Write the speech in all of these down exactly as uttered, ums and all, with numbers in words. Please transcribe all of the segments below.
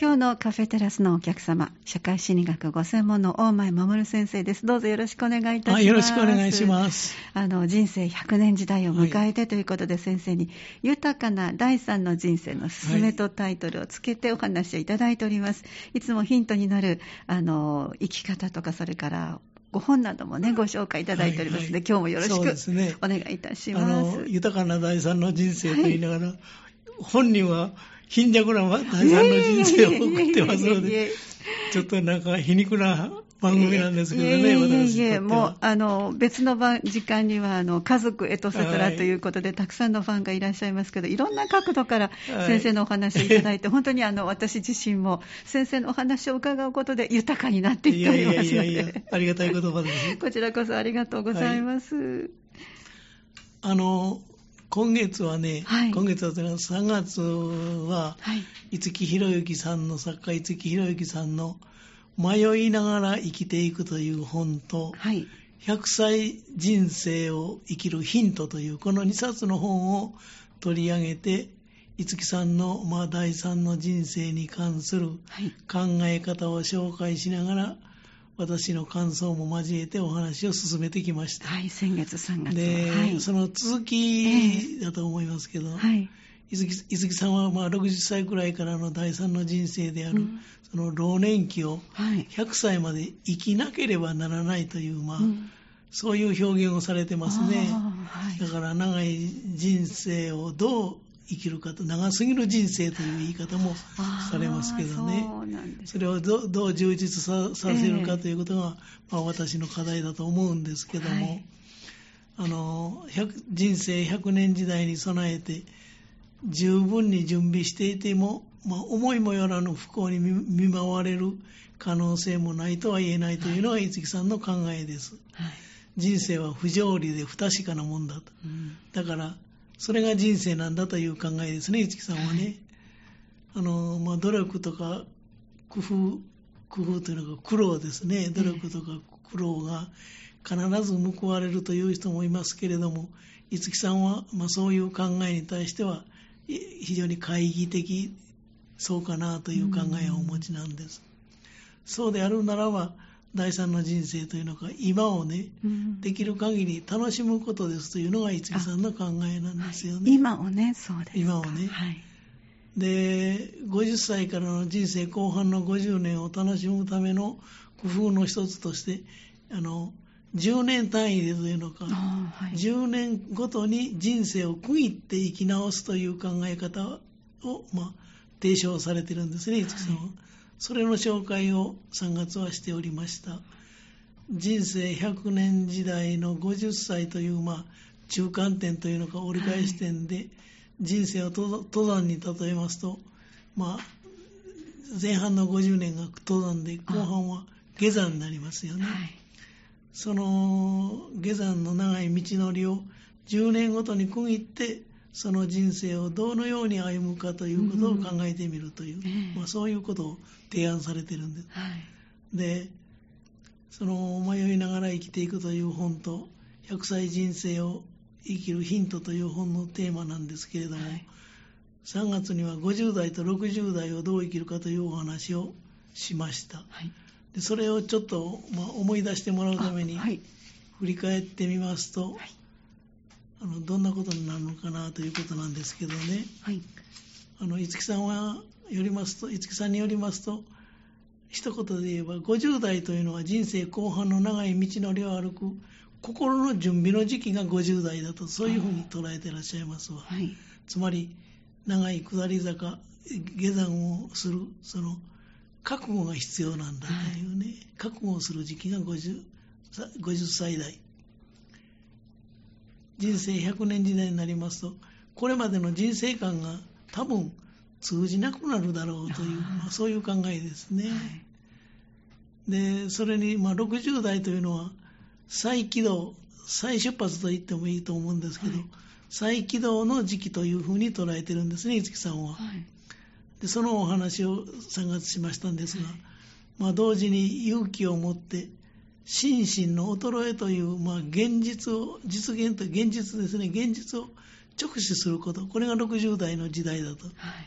今日のカフェテラスのお客様、社会心理学ご専門の大前守先生です。どうぞよろしくお願いいたします。 よろしくお願いします。 あの人生ひゃくねん時代を迎えてということで、はい、先生に豊かな第三の人生のすすめとタイトルをつけてお話をいただいております。はい、いつもヒントになるあの生き方とか、それからご本などもねご紹介いただいておりますので、はいはい、今日もよろしく、ね、お願いいたします。 あの豊かな第三の人生と言いながら、はい、本人は貧弱な第三の人生を送ってますので、ちょっとなんか皮肉な番組なんですけどね、 いえいえいえ私にとっては。 もうあの別の時間にはあの家族エトセトラということで、はい、たくさんのファンがいらっしゃいますけど、いろんな角度から先生のお話をいただいて、はい、本当にあの私自身も先生のお話を伺うことで豊かになっていっておりますので、いやいやいやいや、 ありがたい言葉です。 こちらこそありがとうございます。はい、 あの今月はね、はい、今月はさんがつは、はい、五木ひろゆきさんの作家五木ひろゆきさんの迷いながら生きていくという本と、はい、ひゃくさい人生を生きるヒントというこのにさつの本を取り上げて、五木さんの、まあ、第三の人生に関する考え方を紹介しながら、私の感想も交えてお話を進めてきました。 はい、先月さんがつで、 はい、 その続きだと思いますけど、えーはい、五木、五木さんはまあろくじゅっさいくらいからの第三の人生である、うん、その老年期をひゃくさいまで生きなければならないという、まあ、うん、そういう表現をされてますね。はい、だから長い人生をどう生きるかと、長すぎる人生という言い方もされますけどね。そうなんです。それを ど, どう充実 さ, させるかということが、えーまあ、私の課題だと思うんですけども、はい、あの人生ひゃくねん時代に備えて十分に準備していても、まあ、思いもよらぬ不幸に 見, 見舞われる可能性もないとは言えないというのが五木さんの考えです。はい、人生は不条理で不確かなもんだと、うん、だからそれが人生なんだという考えですね、五木さんはね。はい、あのまあ、努力とか工夫、工夫というのが苦労ですね。努力とか苦労が必ず報われるという人もいますけれども、五木さんは、まあ、そういう考えに対しては非常に懐疑的、そうかなという考えをお持ちなんです。うん、そうであるならば、第三の人生というのが今をね、うん、できる限り楽しむことですというのが五木さんの考えなんですよね。 はい、今をね、そうですか。 今をね。はい、で、ごじゅっさいからの人生後半のごじゅうねんを楽しむための工夫の一つとして、あのじゅうねん単位でというのか、はい、じゅうねんごとに人生を区切って生き直すという考え方を、まあ、提唱されているんですね、五木さんは。はい、それの紹介をさんがつはしておりました。人生ひゃくねん時代のごじゅっさいという、まあ、中間点というのか折り返し点で、はい、人生を登山に例えますと、まあ、前半のごじゅうねんが登山で後半は下山になりますよね。はい、その下山の長い道のりをじゅうねんごとに区切ってその人生をどのように歩むかということを考えてみるという、うんまあ、そういうことを提案されているんです。はい、でその迷いながら生きていくという本とひゃくさい人生を生きるヒントという本のテーマなんですけれども、はい、さんがつにはごじゅう代とろくじゅう代をどう生きるかというお話をしました。はい、でそれをちょっと、まあ、思い出してもらうために振り返ってみますと、はい、あのどんなことになるのかなということなんですけどね。はい、あの五木さんはよりますと五木さんによりますと、一言で言えばごじゅう代というのは人生後半の長い道のりを歩く心の準備の時期がごじゅう代だと、そういうふうに捉えていらっしゃいますわ。はい、つまり長い下り坂下山をするその覚悟が必要なんだというね、はい、覚悟をする時期が 50, ごじゅっさい代。人生ひゃくねん時代になりますと、これまでの人生観が多分通じなくなるだろうという、まあ、そういう考えですね。はい、でそれに、まあ、ろくじゅう代というのは再起動、再出発と言ってもいいと思うんですけど、はい、再起動の時期というふうに捉えてるんですね、五木さんは。はい、でそのお話をさんがつしましたんですが、はい、まあ、同時に勇気を持って心身の衰えという、まあ、現実を実現と現実ですね、現実を直視すること、これがろくじゅう代の時代だと、はい、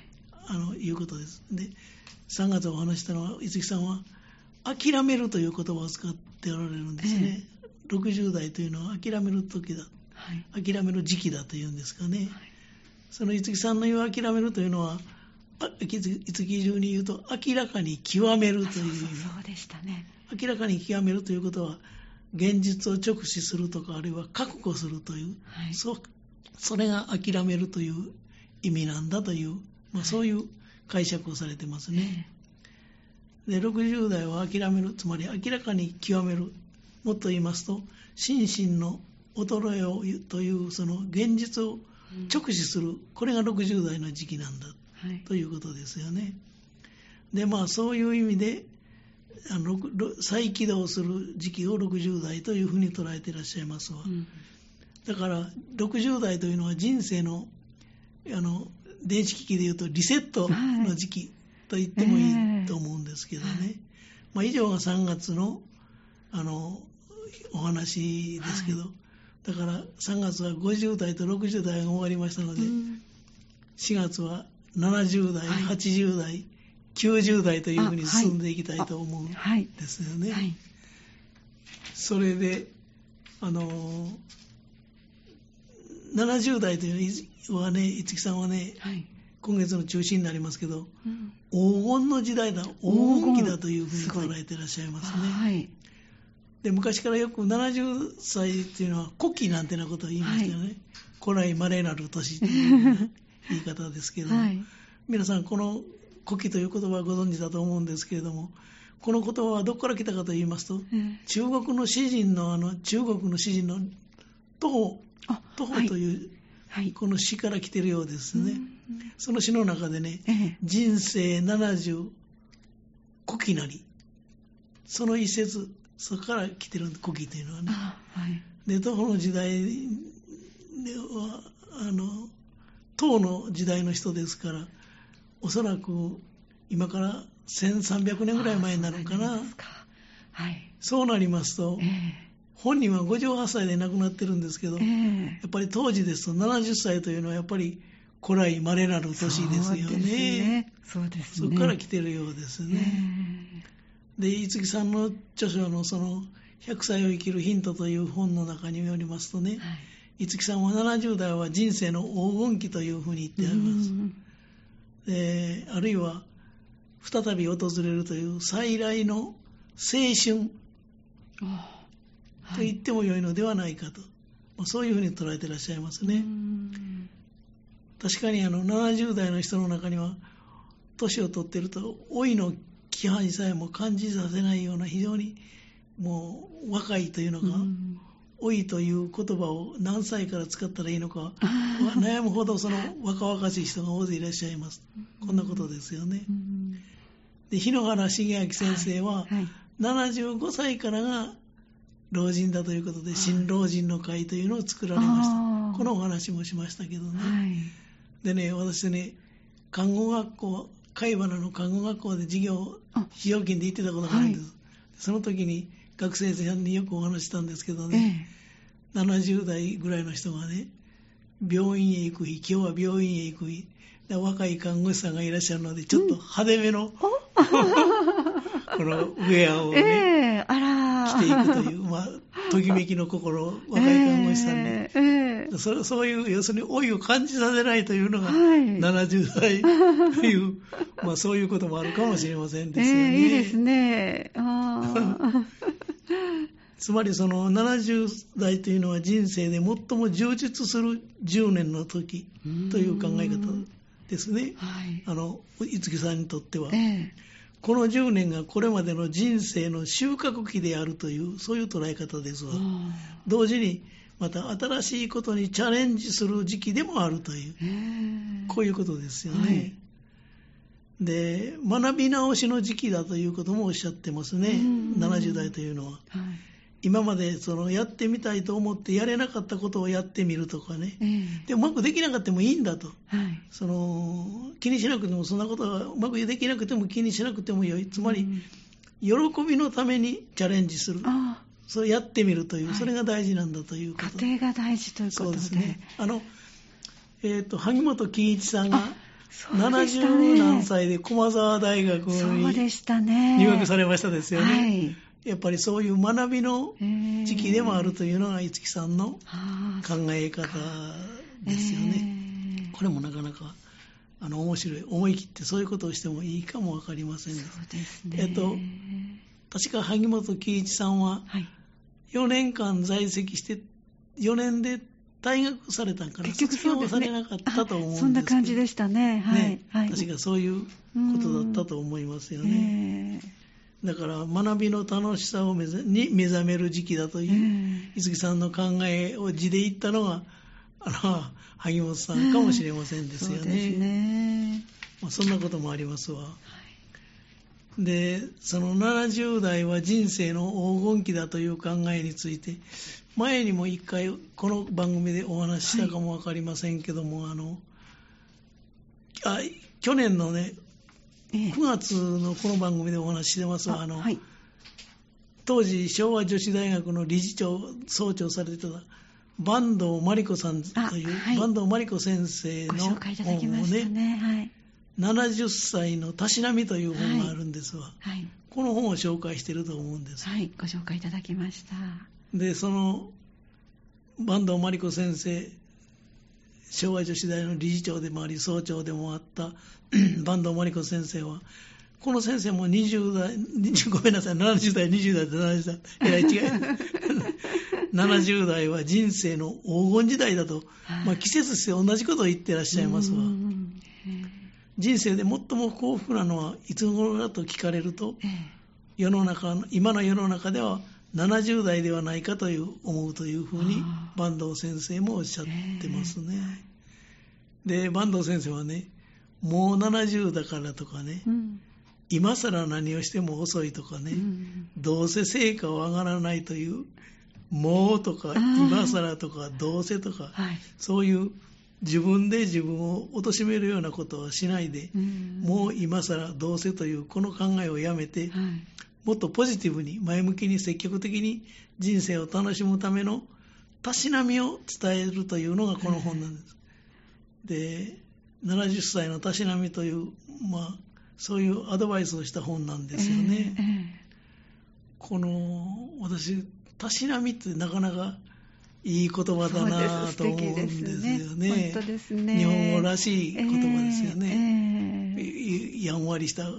あのいうことです。で、さんがつお話したのは、五木さんは諦めるという言葉を使っておられるんですね。ええ、ろくじゅう代というのは諦める時だ、はい、諦める時期だというんですかね。はい、その五木さんの言う諦めるというのは、五木流に言うと明らかに極めるという意味。 そうそうそうでしたね。 明らかに極めるということは、現実を直視するとか、あるいは覚悟するという、はい、そ, それが諦めるという意味なんだという、まあ、そういう解釈をされてますね。はい、でろくじゅう代は諦める、つまり明らかに極める、もっと言いますと心身の衰えをというその現実を直視する、うん、これがろくじゅう代の時期なんだ、はい、ということですよね。でまあそういう意味であの再起動する時期をろくじゅう代というふうに捉えていらっしゃいますわ。うん、だからろくじゅう代というのは人生のあの電子機器でいうとリセットの時期と言ってもいいと思うんですけどね。えーまあ、以上がさんがつの、あのお話ですけど、はい、だからさんがつはごじゅう代とろくじゅう代が終わりましたので、うん、しがつはななじゅう代、はい、はちじゅう代、きゅうじゅう代というふうに進んでいきたいと思うんですよね。はいはい、それであのななじゅう代というのはね、五木さんはね、はい、今月の中心になりますけど、うん、黄金の時代だ、黄金期だというふうに捉えていらっしゃいますね。はい、で昔からよくななじゅっさいというのは古希なんてなことを言いましたよね。はい、古来稀なる年という言い方ですけども、はい、皆さんこの古希という言葉はご存知だと思うんですけれども、この言葉はどこから来たかと言いますと、うん、中国の詩人のあの中国の詩人の徒歩徒歩という、はい、この詩から来ているようですね。うん、その詩の中でね、ええ、人生ななじゅう古希なり、その一節、そこから来てる古希というのはね。はい、で徒歩の時代ではあの唐の時代の人ですから、おそらく今からせんさんびゃくねんぐらい前になるのかな。そうですか、はい、そうなりますと、えー、本人はごじゅうはっさいで亡くなってるんですけど、えー、やっぱり当時ですとななじゅっさいというのはやっぱり古来稀なる年ですよね。そうですね。そうですね。そこから来てるようですね。えー、で五木さんの著書のそのひゃくさいを生きるヒントという本の中によりますとね、はい、五木さんはななじゅう代は人生の黄金期というふうに言ってあります。であるいは再び訪れるという再来の青春と言ってもよいのではないかと、まあ、そういうふうに捉えていらっしゃいますね。確かにあのななじゅう代の人の中には年を取っていると老いの気配さえも感じさせないような非常にもう若いというのが、老いという言葉を何歳から使ったらいいのか悩むほどその若々しい人が大勢いらっしゃいます。こんなことですよね。で日野原重明先生は、はいはい、ななじゅうごさいからが老人だということで新老人の会というのを作られました。このお話もしましたけどね。はい、でね、私ね、看護学校、貝原の看護学校で授業非常勤で行ってたことがあるんです。はい、その時に学生さんによくお話したんですけどね、ええ、ななじゅう代ぐらいの人がね、病院へ行く日、今日は病院へ行く日、若い看護師さんがいらっしゃるのでちょっと派手めの、うん、このウェアをね、えー、あら着ていくという、まあ、ときめきの心、若い看護師さんに、えーえー、そ, そういう要するに老いを感じさせないというのが、はい、ななじゅう代という、まあ、そういうこともあるかもしれませんですよね。えー、いいですね。あつまりそのななじゅう代というのは人生で最も充実するじゅうねんの時という考え方ですね。はい、あの五木さんにとっては、えー、このじゅうねんがこれまでの人生の収穫期であるというそういう捉え方ですわ。同時にまた新しいことにチャレンジする時期でもあるという、えー、こういうことですよね。はい、で学び直しの時期だということもおっしゃってますね。ななじゅう代というのは、はい、今までそのやってみたいと思ってやれなかったことをやってみるとかね、えー、でうまくできなかったもいいんだと、はい、その気にしなくてもそんなことはうまくできなくても気にしなくてもよい、つまり、うん、喜びのためにチャレンジする、そうやってみるという、はい、それが大事なんだということ。 過程が大事ということで、そうですね。 あの、えーと、萩本欽一さんがななじゅう何歳で駒澤大学に入学されましたですよね。はい、やっぱりそういう学びの時期でもあるというのが五木さんの考え方ですよね。これもなかなかあの面白い、思い切ってそういうことをしてもいいかもわかりません。 そうですね。 えっと確か萩本欽一さんはよねんかん在籍してよねんで退学されたんかな。 結局そうですね。 卒業されなかったと思うんですけど、 そんな感じでしたね。はい。 ね、はい、確かそういうことだったと思いますよね。だから学びの楽しさを目覚に目覚める時期だという五木さんの考えを字で言ったのがあの萩本さんかもしれませんですよね。そうですね。まあ、そんなこともありますわ。はい、でそのななじゅう代は人生の黄金期だという考えについて前にも一回この番組でお話ししたかもわかりませんけども、はい、あのあ去年のねくがつのこの番組でお話ししてますが、あの、はい、当時昭和女子大学の理事長総長されてた坂東真理子さんという、はい、坂東真理子先生の本をね、ね、はい、 ななじゅっさいのたしなみという本があるんですわ、はいはい、この本を紹介していると思うんです。 はい、ご紹介いただきました。 でその坂東真理子先生、昭和女子大の理事長でもあり総長でもあった坂東真理子先生は、この先生もにじゅう代、ごめんなさい、ななじゅう代、にじゅう代とななじゅう代、えらい違いななじゅう代は人生の黄金時代だと、まあ、季節して同じことを言ってらっしゃいますわ。人生で最も幸福なのはいつ頃だと聞かれると、世の中の今の世の中ではななじゅう代ではないかという思うというふうに坂東先生もおっしゃってますね。で坂東先生はね、もうななじゅうだからとかね、うん、今更何をしても遅いとかね、うん、どうせ成果は上がらないというもうとか今更とかどうせとか、はい、そういう自分で自分を貶めるようなことはしないで、うん、もう今更どうせというこの考えをやめて、はい、もっとポジティブに前向きに積極的に人生を楽しむためのたしなみを伝えるというのがこの本なんです。でななじゅっさいのたしなみという、まあ、そういうアドバイスをした本なんですよね。えーえー、この私たしなみってなかなかいい言葉だなと思うんですよね。 本当ですね。 日本語らしい言葉ですよね。えーえー、やんわりした、はい、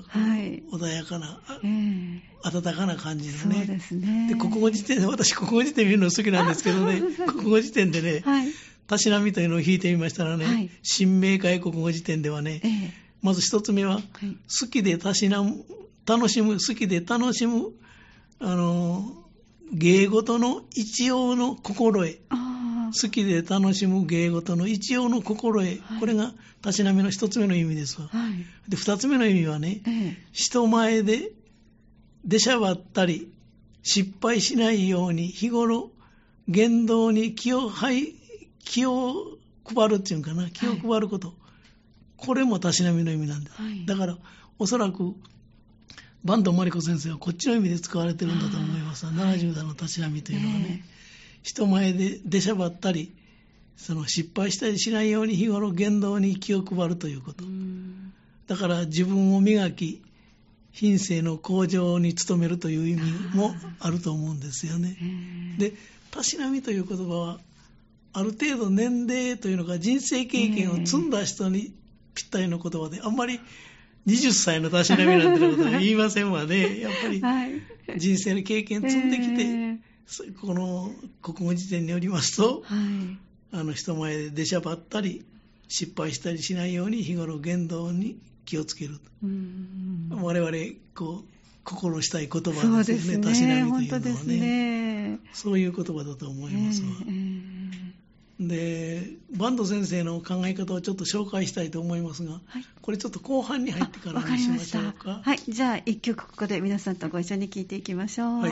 穏やかな、えー、温かな感じのね。 そうですね。 で国語辞典で、私国語辞典見るの好きなんですけどね、国語辞典でね、はいたしなみというのを引いてみましたらね、はい、新明解国語辞典ではね、ええ、まず一つ目は、はい、好きでたしなむ、楽しむ、好きで楽しむ、あの、芸事の一応の心得。好きで楽しむ芸事の一応の心得。はい、これがたしなみの一つ目の意味ですわ。はい、で、二つ目の意味はね、ええ、人前で出しゃばったり、失敗しないように日頃、言動に気を配、気を配るっていうかな、気を配ること、はい、これもたしなみの意味なんです、はい、だからおそらく坂東真理子先生はこっちの意味で使われてるんだと思います。ななじゅう代のたしなみというのはね、えー、人前で出しゃばったりその失敗したりしないように日頃言動に気を配るということ。だから自分を磨き品性の向上に努めるという意味もあると思うんですよね。でたしなみという言葉はある程度年齢というのか人生経験を積んだ人にぴったりの言葉で、あんまりにじゅっさいのたしなみなんてことは言いませんわね。やっぱり人生の経験積んできて、この国語辞典によりますと、あの人前で出しゃばったり失敗したりしないように日頃言動に気をつける。我々こう心したい言葉ですよね。たしなみというのは ね, ですねそういう言葉だと思いますわ。えーで坂東先生の考え方をちょっと紹介したいと思いますが、はい、これちょっと後半に入ってからにしましょうか。 はい、じゃあ一曲ここで皆さんとご一緒に聴いていきましょう。はい、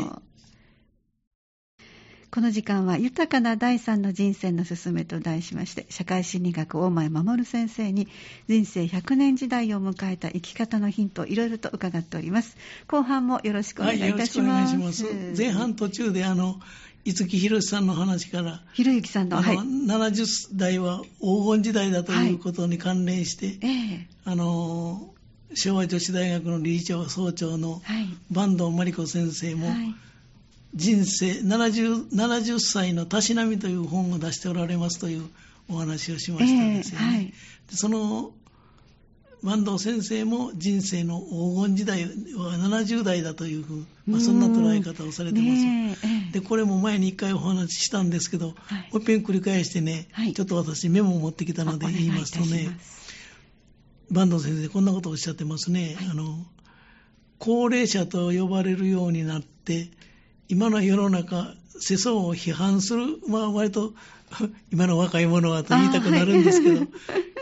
この時間は豊かな第三の人生のすすめと題しまして、社会心理学大前守先生に人生ひゃくねん時代を迎えた生き方のヒントをいろいろと伺っております。後半もよろしくお願いいたします。はい、よろしくお願いします。 前半途中であの五木ひろしさんの話から、 ひろゆきさんの、 あの、 はい、 ななじゅっだいは黄金時代だということに関連して、はい、 えー、 あの昭和女子大学の理事長総長の坂東真理子先生も、はい、人生 70, 70歳のたしなみという本を出しておられますというお話をしましたんですよね、えーはい、でその坂東先生も人生の黄金時代はななじゅうだいだというふう、まあ、そんな捉え方をされてます、ねえー、でこれも前に一回お話ししたんですけど、はい、もう一遍繰り返してね、はい、ちょっと私メモを持ってきたので言いますとね、坂東先生こんなことをおっしゃってますね、はい、あの高齢者と呼ばれるようになって今の世の中世相を批判する、まあ割と今の若い者はと言いたくなるんですけど、はい、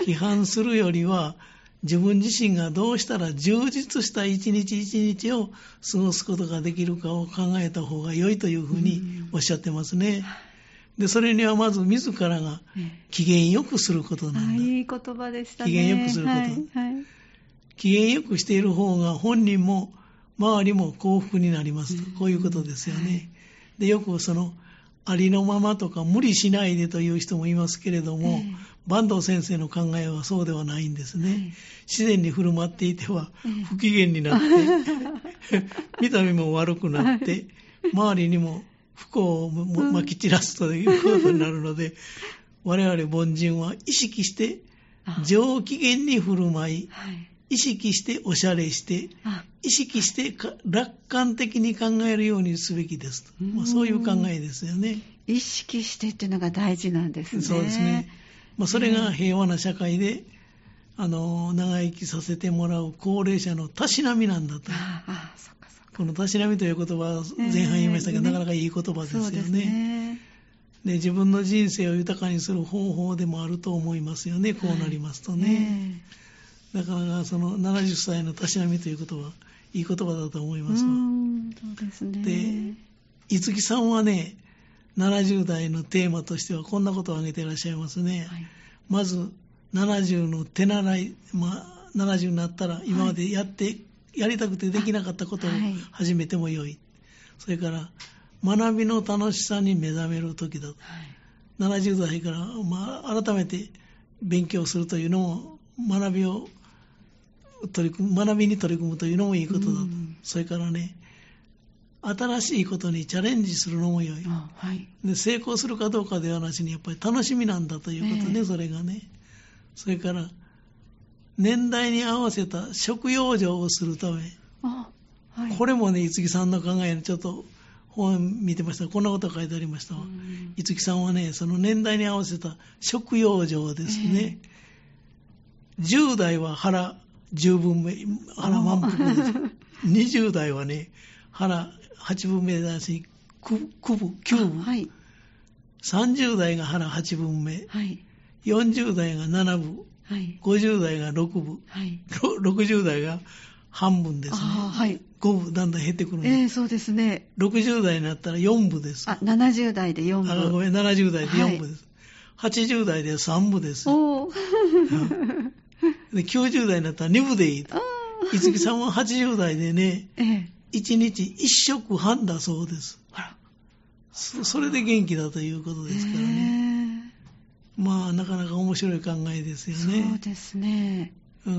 批判するよりは自分自身がどうしたら充実した一日一日を過ごすことができるかを考えた方が良いというふうにおっしゃってますね。でそれにはまず自らが機嫌よくすることなんだ。 いい言葉でしたね。 機嫌よくすること、はいはい、機嫌よくしている方が本人も周りも幸福になりますと、こういうことですよね、はい、でよくそのありのままとか無理しないでという人もいますけれども、えー、坂東先生の考えはそうではないんですね、はい、自然に振る舞っていては不機嫌になって、えー、見た目も悪くなって、はい、周りにも不幸をまき散らすということになるので、うん、我々凡人は意識して上機嫌に振る舞い、はい、意識しておしゃれして意識して楽観的に考えるようにすべきですと、まあ、そういう考えですよね。 意識してっていうのが大事なんですね。 そうですね、まあ、それが平和な社会であの長生きさせてもらう高齢者のたしなみなんだと。ああ、そっかそっか。このたしなみという言葉は前半言いましたけど、えーね、なかなかいい言葉ですよね。そうですね。で自分の人生を豊かにする方法でもあると思いますよね、こうなりますとね、えー、だからそのななじゅっさいのたしなみということはいい言葉だと思いますわ。うーん、そうですね。で五木さんはねななじゅう代のテーマとしてはこんなことを挙げていらっしゃいますね、はい、まずななじゅうの手習い、まあ、ななじゅうになったら今までやって、はい、やりたくてできなかったことを始めてもよい、はい、それから学びの楽しさに目覚める時だと、はい、ななじゅう代から、まあ、改めて勉強するというのも学びを取り組む学びに取り組むというのもいいことだと、それからね新しいことにチャレンジするのも良い、はい、で成功するかどうかではなしにやっぱり楽しみなんだということね、えー、それがね。それから年代に合わせた食養生をするため、あ、はい、これもね五木さんの考えにちょっと本見てましたらこんなことが書いてありましたわ。五木さんはねその年代に合わせた食養生ですね、えー、じゅう代は腹十分目腹満腹ですにじゅう代はね腹八分目だし九分九分、はい、さんじゅう代が腹八分目、はい、よんじゅう代が七分、はい、ごじゅう代が六分、はい、ろくじゅう代が半分ですね、はい、ご分だんだん減ってくるんです、 えー、そうですね。 ろくじゅう代になったらよん分です。 あ、ななじゅう代でよん分。 あ、ごめん、ななじゅう代でよん分です、はい、はちじゅう代でさん分です。おできゅうじゅう代になったらに分でいいと。五木さんははちじゅう代でね、ええ、いちにちいっ食半だそうです。あら、 そ, それで元気だということですからね、えー、まあなかなか面白い考えですよね。 そうですね、 うん、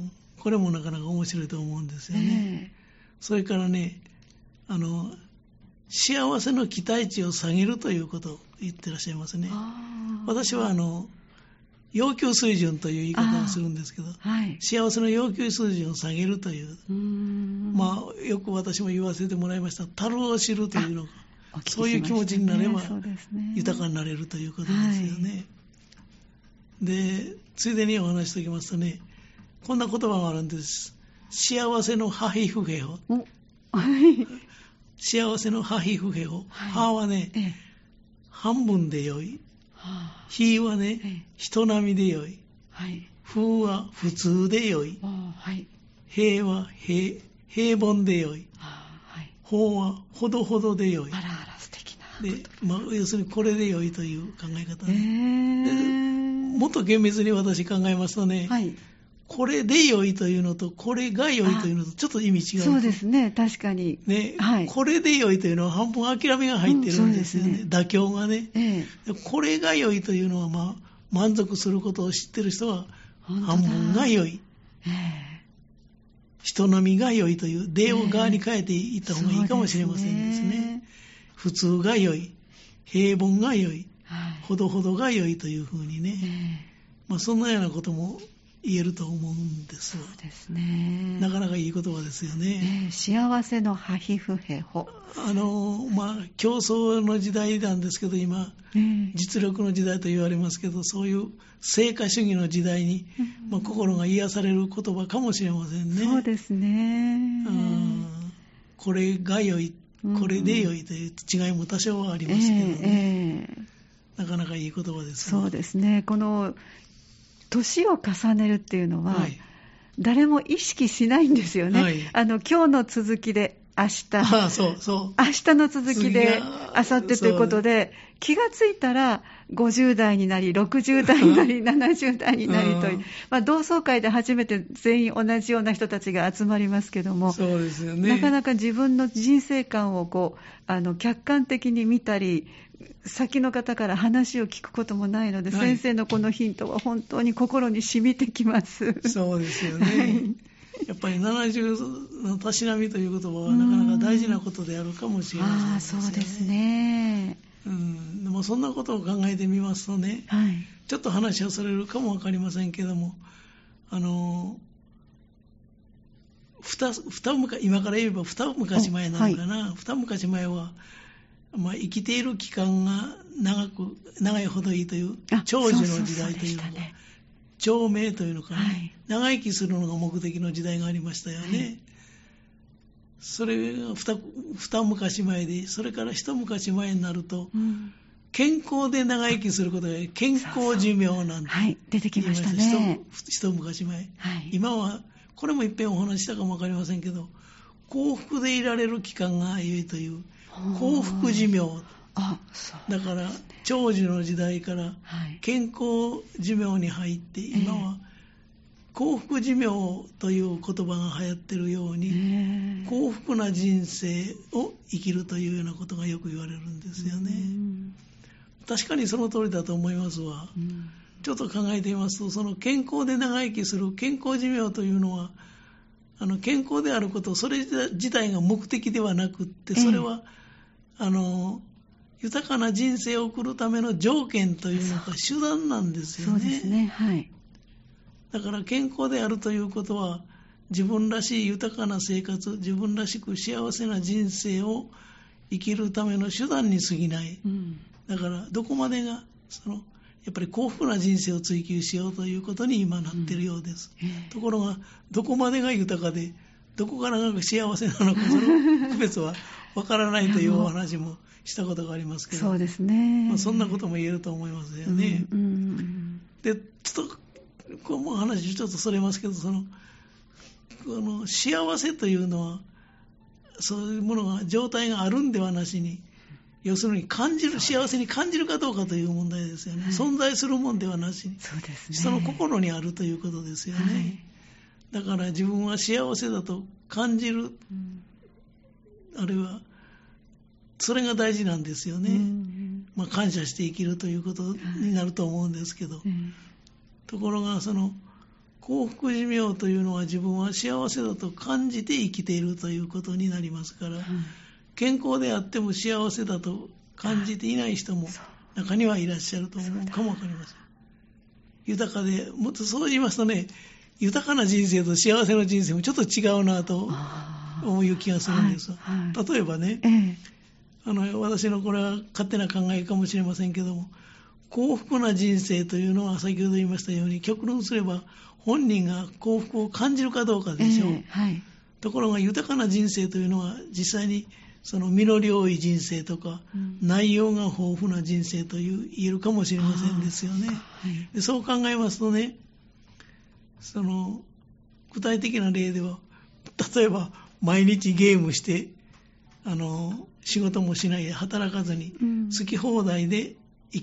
これもなかなか面白いと思うんですよね、えー、それからねあの幸せの期待値を下げるということを言ってらっしゃいますね。私はあの要求水準という言い方をするんですけど、はい、幸せの要求水準を下げるという、うーん、まあ、よく私も言わせてもらいました樽を知るというのが、ね、そういう気持ちになれば、ね、豊かになれるということですよね、はい、でついでにお話ししておきますとねこんな言葉があるんです。幸せのハヒフヘホ幸せのハヒフヘホ、はい、ハはね、ええ、半分でよい、ひはね、はい、人並みでよい、はい、ふは普通でよい、はい、へは 平, 平凡でよい、はい、ほはほどほどでよい。あらあら素敵なで、まあ、要するにこれでよいという考え方、ね、えー、もっと厳密に私考えますとね、はい、 これで良いというのとこれが良いというのとちょっと意味違う。 そうですね、確かに、 ね、 はい、 これで良いというのは半分諦めが入ってるんですよね、うん、そうですね、妥協がね、 ええ、 これが良いというのは、まあ、満足することを知ってる人は半分が良い、ええ、人並みが良いという礼を側に変えていった方がいいかもしれませんですね、えー、ね、普通が良い、平凡が良い、はい、ほどほどが良いというふうにね、えーまあ、そんなようなことも言えると思うんです。 そうですね。 なかなかいい言葉ですよね。 えー、幸せのハヒフヘホ。 あのまあ競争の時代なんですけど今、えー、実力の時代と言われますけど、そういう成果主義の時代に、うんまあ、心が癒される言葉かもしれませんね。 そうですね。 うん、これが良い、これで良いという違いも多少はありますけどね、えーえー、なかなかいい言葉です、 ね。そうですね。この年を重ねるっていうのは、はい、誰も意識しないんですよね、はい、あの今日の続きで明日、 ああそうそう明日の続きで明後日ということで、気がついたらごじゅう代になりろくじゅう代になりななじゅう代になりという、まあ、同窓会で初めて全員同じような人たちが集まりますけども、 そうですよね、 なかなか自分の人生観をこうあの客観的に見たり、先の方から話を聞くこともないので、はい、先生のこのヒントは本当に心に染みてきます。 そうですよね、はい、やっぱりななじゅうのたしなみという言葉はなかなか大事なことであるかもしれませんね。 あ、そうですね。 うん、でもそんなことを考えてみますとね、はい、ちょっと話をされるかもわかりませんけども、あの二二今から言えば二昔前なのかな、はい、二昔前はまあ、生きている期間が長く長いほどいいという長寿の時代というのが、長命というのかな、はい、長生きするのが目的の時代がありましたよね、はい、それが 二, 二昔前で、それから一昔前になると、うん、健康で長生きすることが健康寿命なんて、 はい、出てきましたね。 一昔前、はい、今はこれもいっぺんお話したかもわかりませんけど、幸福でいられる期間が良いという幸福寿命、あ、そうだから長寿の時代から健康寿命に入って、はい、今は幸福寿命という言葉が流行っているように、えー、幸福な人生を生きるというようなことがよく言われるんですよね。うん、確かにその通りだと思いますわ、うん、ちょっと考えてみますと、その健康で長生きする健康寿命というのは、あの健康であること、それ自体が目的ではなくって、それは、えーあの豊かな人生を送るための条件というのか手段なんですよね。 そうですね、はい。 だから健康であるということは、自分らしい豊かな生活、自分らしく幸せな人生を生きるための手段に過ぎない、うん、だからどこまでがそのやっぱり幸福な人生を追求しようということに今なっているようです、うんえー、ところがどこまでが豊かでどこからが幸せなのか、その区別はわからないというお話もしたことがありますけど、 そうですね、 まあ、そんなことも言えると思いますよね、うんうん、でちょっとこの話ちょっとそれますけど、そのこの幸せというのはそういうものが状態があるんではなしに、要するに感じる、幸せに感じるかどうかという問題ですよね、はい、存在するもんではなしに、 そうですね、 人の心にあるということですよね、はい、だから自分は幸せだと感じる、うん、あるいはそれが大事なんですよね、うん、まあ、感謝して生きるということになると思うんですけど、はい、うん、ところがその幸福寿命というのは自分は幸せだと感じて生きているということになりますから、うん、健康であっても幸せだと感じていない人も中にはいらっしゃると思うかもわかりません。豊かで、もっとそう言いますとね、豊かな人生と幸せの人生もちょっと違うなと思う気がするんです、はいはい、例えばね、ええ、あの私のこれは勝手な考えかもしれませんけども、幸福な人生というのは先ほど言いましたように、極論すれば本人が幸福を感じるかどうかでしょう、えーはい、ところが豊かな人生というのは実際にその実り多い人生とか、うん、内容が豊富な人生という言えるかもしれませんですよね、はい、でそう考えますとね、その具体的な例では、例えば毎日ゲームしてあの仕事もしないで働かずに好き放題で生きる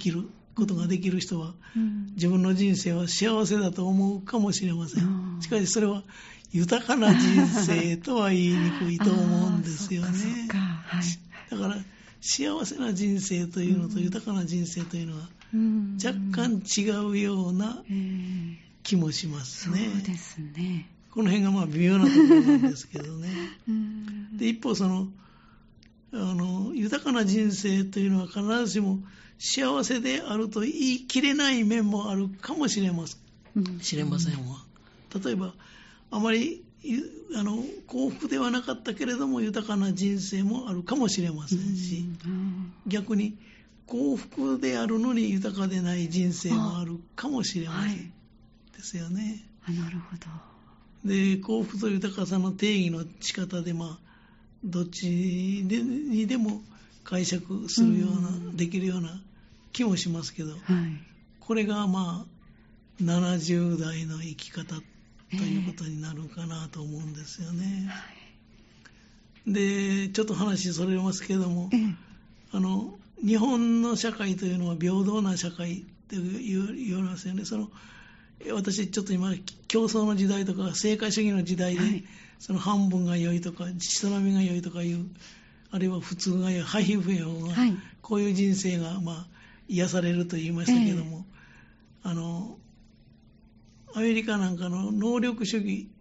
ことができる人は、 うん、 自分の人生は幸せだと思うかもしれません。しかしそれは豊かな人生とは言いにくいと思うんですよね。 そうか、はい、 だから幸せな人生というのと豊かな人生というのは若干違うような気もしますね。 そうですね。 この辺がまあ微妙なところなんですけどね。で一方そのあの豊かな人生というのは必ずしも幸せであると言い切れない面もあるかもしれません、知れませんわ。例えばあまりあの幸福ではなかったけれども豊かな人生もあるかもしれませんし、逆に幸福であるのに豊かでない人生もあるかもしれません、はい、ですよね。 あ、なるほど。 で幸福と豊かさの定義の仕方で、まあ、どっちにでも解釈するような、うん、できるような気もしますけど、はい、これがまあななじゅう代の生き方ということになるかなと思うんですよね、えー、でちょっと話それますけども、えー、あの日本の社会というのは平等な社会って言われますよね。その私ちょっと今競争の時代とか成果主義の時代で、はい、その半分が良いとか人並みが良いとかいう、あるいは普通が良いハイフェアが、はい、こういう人生がまあ癒されると言いましたけども、えー、あのアメリカなんかの能力主義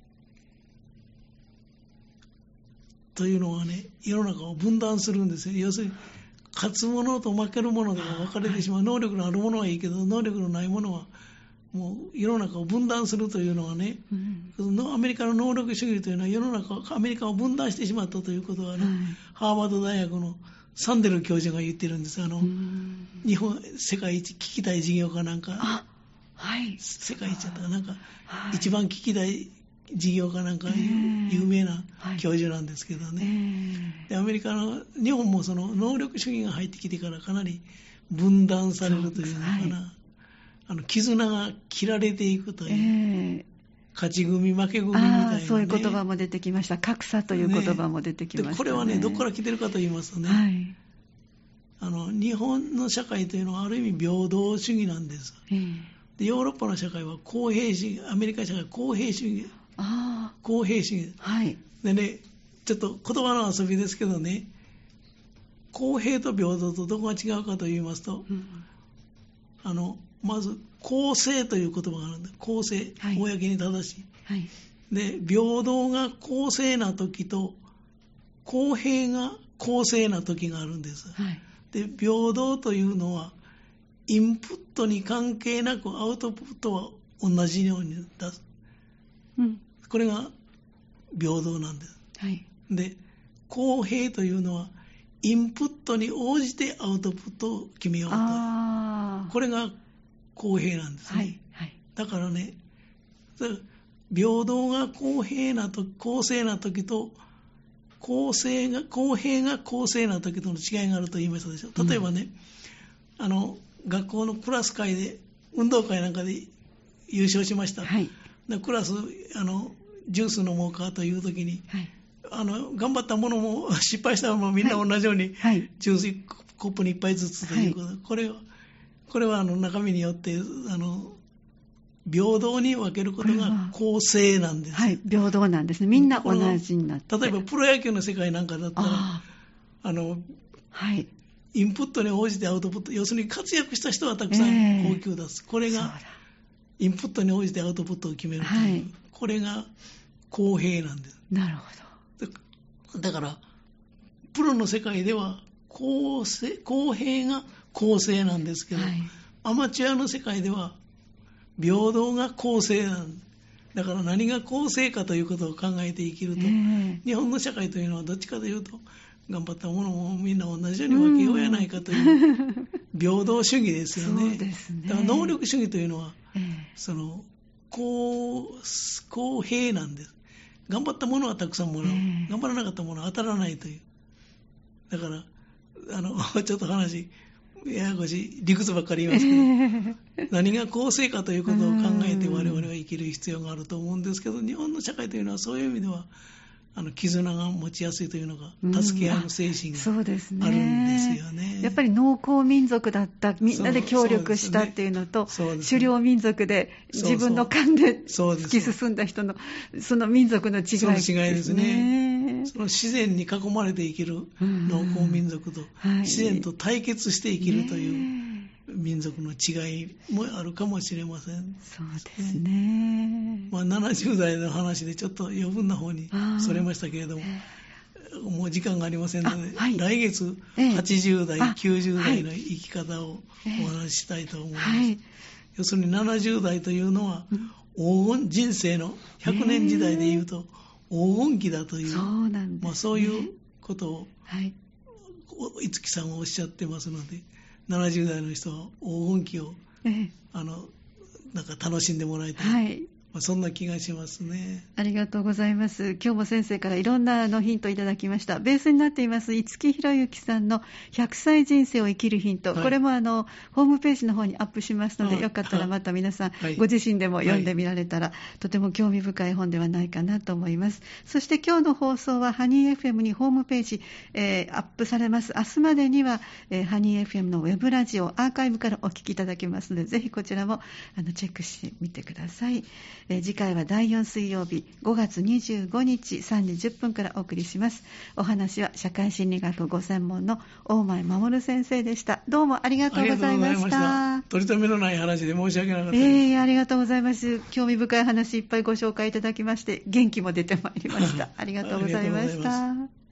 というのはね、世の中を分断するんですよ。要するに勝つものと負けるもので分かれてしまう、はい、能力のあるものはいいけど能力のないものはもう世の中を分断するというのはね、うん、アメリカの能力主義というのは世の中アメリカを分断してしまったということはね、はい、ハーバード大学のサンデル教授が言ってるんです。あの、うん、日本世界一聞きたい事業家なんか、 はい、 世界一だったかなんか、はい、一番聞きたい事業家なんか有名な教授なんですけどね、はい、でアメリカの日本もその能力主義が入ってきてからかなり分断されるというのかな、はい、あの絆が切られていくという、えー、勝ち組負け組みたいな、ね、 そういう言葉も出てきました。格差という言葉も出てきましたね。 でこれはねどこから来てるかと言いますとね、はい、あの日本の社会というのはある意味平等主義なんです、えー、でヨーロッパの社会は公平主義、アメリカ社会は公平主義、あ公平主義、はい、でねちょっと言葉の遊びですけどね、公平と平等とどこが違うかと言いますと、うん、あのまず公正という言葉があるんです。公正、はい、公に正しい、はい、で平等が公正な時と公平が公正な時があるんです、はい、で平等というのはインプットに関係なくアウトプットは同じように出す、うん、これが平等なんです、はい、で公平というのはインプットに応じてアウトプットを決めようという、これが公平なんですね、はいはい、だからね平等が公平なと公正な時と公正が公平が公正な時との違いがあると言いましたでしょ。例えばね、うん、あの学校のクラス会で運動会なんかで優勝しました、はい、でクラスあのジュース飲もうかという時に、はい、あの頑張ったものも失敗したものもみんな同じように、はい、ジュースコップにいっぱいずつということ、はい、これはこれはあの中身によってあの平等に分けることが公正なんです、 はい、平等なんですね。みんな同じになって、 例えばプロ野球の世界なんかだったら あ, あの、はい、インプットに応じてアウトプット、要するに活躍した人はたくさん高給を出す、えー、これがインプットに応じてアウトプットを決めるという、はい、これが公平なんです。 なるほど。だからプロの世界では公正、公平が公正なんですけど、はい、アマチュアの世界では平等が公正なんです。だから何が公正かということを考えて生きると、えー、日本の社会というのはどっちかというと頑張ったものもみんな同じように分けようやないかという平等主義ですよね。 そうですね。 だから能力主義というのは、えー、その 公, 公平なんです。頑張ったものはたくさんもらう、えー、頑張らなかったものは当たらないという。だからあのちょっと話ややこしい理屈ばっかり言いますけど何が公正かということを考えて我々は生きる必要があると思うんですけど、日本の社会というのはそういう意味ではあの絆が持ちやすいというのが、助け合いの精神がそうですね、 あるんですよね。 やっぱり農耕民族だった、みんなで協力したっていうのと、 そうですね、 狩猟民族で自分の勘で突き進んだ人のその民族の違いですね。 その違いですね。その自然に囲まれて生きる農耕民族と、はい、自然と対決して生きるという民族の違いもあるかもしれません。 そうですね。 まあ、ななじゅう代の話でちょっと余分な方にそれましたけれども、もう時間がありませんので、はい、来月はちじゅう代、えー、きゅうじゅう代の生き方をお話ししたいと思います。はい、要するにななじゅう代というのは、黄金人生のひゃくねん時代でいうと黄金期だという、そうなんですね。まあ、そういうことを、はい、五木さんはおっしゃってますので、ななじゅう代の人は黄金期を、えー、あのなんか楽しんでもらいたい、はい、まあ、そんな気がしますね。 ありがとうございます。今日も先生からいろんなあのヒントをいただきました。ベースになっています五木ひろゆきさんのひゃくさい人生を生きるヒント、はい、これもあのホームページの方にアップしますので、よかったらまた皆さん、はい、ご自身でも読んでみられたら、はい、とても興味深い本ではないかなと思います。そして今日の放送はハニー エフエム にホームページ、えー、アップされます。明日までには、えー、ハニー エフエム のウェブラジオアーカイブからお聞きいただけますので、ぜひこちらもあのチェックしてみてください。えー、次回はだいよん水曜日ごがつにじゅうごにちさんじじゅっぷんからお送りします。お話は社会心理学ご専門の大前守先生でした。どうもありがとうございました。 取り留めのない話で申し訳なかったです。 えー、ありがとうございます。興味深い話いっぱいご紹介いただきまして、元気も出てまいりました。ありがとうございました。